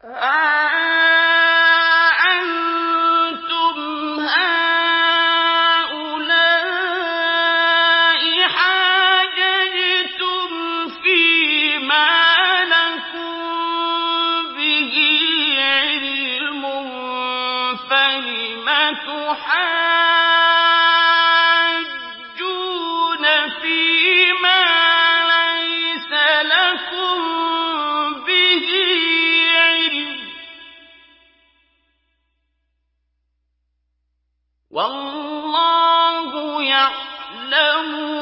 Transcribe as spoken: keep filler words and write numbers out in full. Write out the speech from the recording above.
ها أنتم هؤلاء حاججتم فيما لكم به علم فلم تحاجون فيما ليس لكم به علم والله يعلم